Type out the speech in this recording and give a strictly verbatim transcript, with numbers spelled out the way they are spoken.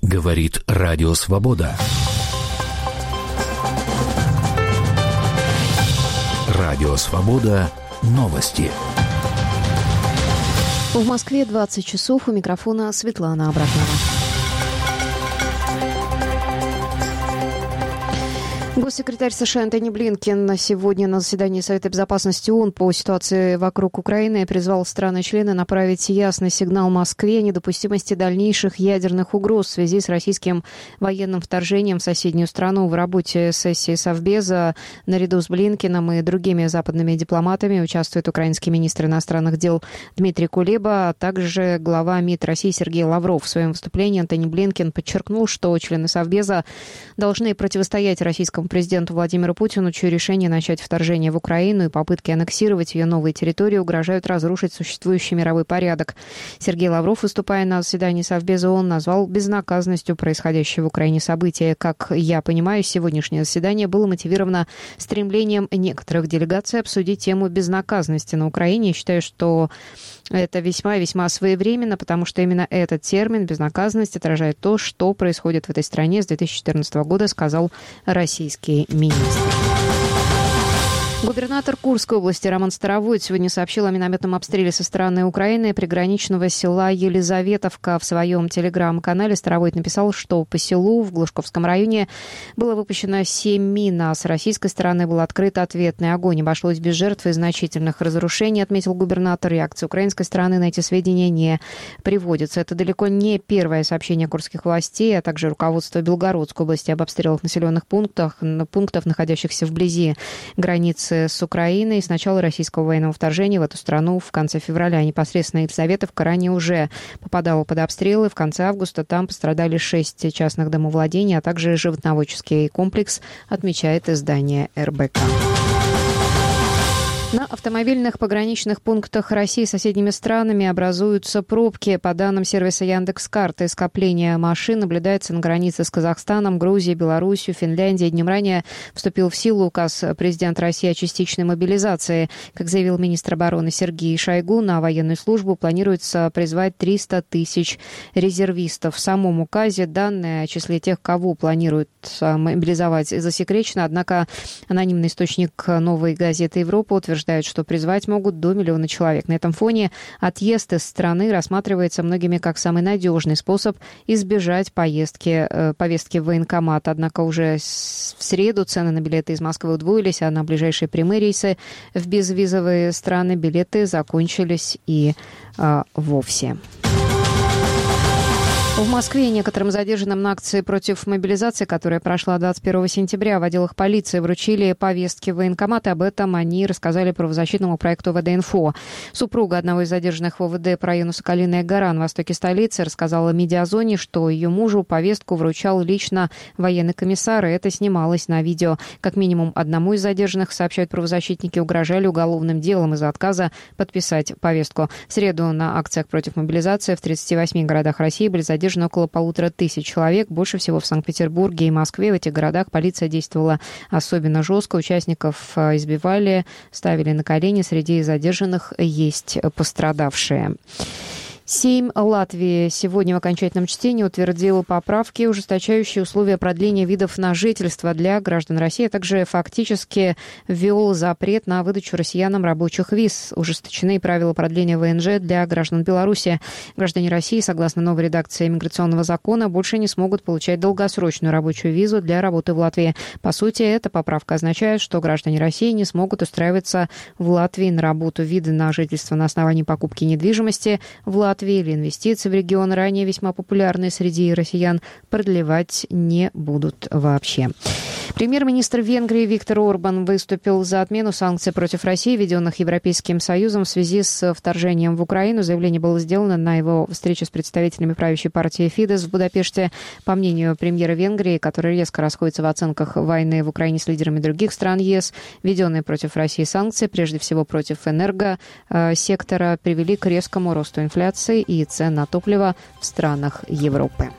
Говорит Радио Свобода. Радио Свобода. Новости. В Москве двадцать часов. У микрофона Светлана Абракнова. Госсекретарь США Антони Блинкен сегодня на заседании Совета безопасности ООН по ситуации вокруг Украины призвал страны-члены направить ясный сигнал Москве о недопустимости дальнейших ядерных угроз в связи с российским военным вторжением в соседнюю страну. В работе сессии Совбеза наряду с Блинкеном и другими западными дипломатами участвует украинский министр иностранных дел Дмитрий Кулеба, а также глава МИД России Сергей Лавров. В своем выступлении Антони Блинкен подчеркнул, что члены Совбеза должны противостоять российскому президенту Владимиру Путину, чье решение начать вторжение в Украину и попытки аннексировать ее новые территории угрожают разрушить существующий мировой порядок. Сергей Лавров, выступая на заседании Совбеза ООН, назвал безнаказанностью происходящее в Украине события. Как я понимаю, сегодняшнее заседание было мотивировано стремлением некоторых делегаций обсудить тему безнаказанности на Украине. Я считаю, что это весьма-весьма своевременно, потому что именно этот термин «безнаказанность» отражает то, что происходит в этой стране с две тысячи четырнадцатого года, сказал российский министр. Губернатор Курской области Роман Старовойт сегодня сообщил о минометном обстреле со стороны Украины приграничного села Елизаветовка. В своем телеграм-канале Старовойт написал, что по селу в Глушковском районе было выпущено семь мин, а с российской стороны был открыт ответный огонь. Обошлось без жертв и значительных разрушений, отметил губернатор. Реакция украинской стороны на эти сведения не приводится. Это далеко не первое сообщение курских властей, а также руководство Белгородской области об обстрелах населенных пунктов, пунктов, находящихся вблизи границы с Украиной. С начала российского военного вторжения в эту страну в конце февраля непосредственно Елизаветовка ранее уже попадала под обстрелы. В конце августа там пострадали шесть частных домовладений, а также животноводческий комплекс, отмечает издание эр бэ ка. На автомобильных пограничных пунктах России с соседними странами образуются пробки. По данным сервиса Яндекс.Карты, скопление машин наблюдается на границе с Казахстаном, Грузией, Беларусью, Финляндией. Днем ранее вступил в силу указ президента России о частичной мобилизации. Как заявил министр обороны Сергей Шойгу, на военную службу планируется призвать триста тысяч резервистов. В самом указе данные о числе тех, кого планируют мобилизовать, засекречено. Однако анонимный источник «Новой газеты Европы» утверждает, что призвать могут до миллиона человек. На этом фоне отъезд из страны рассматривается многими как самый надежный способ избежать поездки, э, повестки в военкомат. Однако уже с, в среду цены на билеты из Москвы удвоились, а на ближайшие прямые рейсы в безвизовые страны билеты закончились и э, вовсе. В Москве некоторым задержанным на акции против мобилизации, которая прошла двадцать первого сентября, в отделах полиции вручили повестки в военкоматы. Об этом они рассказали правозащитному проекту вэ дэ инфо. Супруга одного из задержанных в о вэ дэ по району Соколиная гора на востоке столицы рассказала Медиазоне, что ее мужу повестку вручал лично военный комиссар, и это снималось на видео. Как минимум одному из задержанных, сообщают правозащитники, угрожали уголовным делом из-за отказа подписать повестку. В среду на акциях против мобилизации в тридцати восьми городах России были задержаны около полутора тысяч человек. Больше всего в Санкт-Петербурге и Москве. В этих городах полиция действовала особенно жестко. Участников избивали, ставили на колени. Среди задержанных есть пострадавшие. Сейм Латвии сегодня в окончательном чтении утвердил поправки, ужесточающие условия продления видов на жительство для граждан России, а также фактически ввел запрет на выдачу россиянам рабочих виз. Ужесточены правила продления вэ эн жэ для граждан Беларуси. Граждане России, согласно новой редакции миграционного закона, больше не смогут получать долгосрочную рабочую визу для работы в Латвии. По сути, эта поправка означает, что граждане России не смогут устраиваться в Латвии на работу. Виды на жительство на основании покупки недвижимости в Латвии или инвестиции в регион, ранее весьма популярные среди россиян, продлевать не будут вообще. Премьер-министр Венгрии Виктор Орбан выступил за отмену санкций против России, введенных Европейским Союзом в связи с вторжением в Украину. Заявление было сделано на его встрече с представителями правящей партии Фидес в Будапеште. По мнению премьера Венгрии, который резко расходится в оценках войны в Украине с лидерами других стран ЕС, введенные против России санкции, прежде всего против энергосектора, привели к резкому росту инфляции и цен на топливо в странах Европы.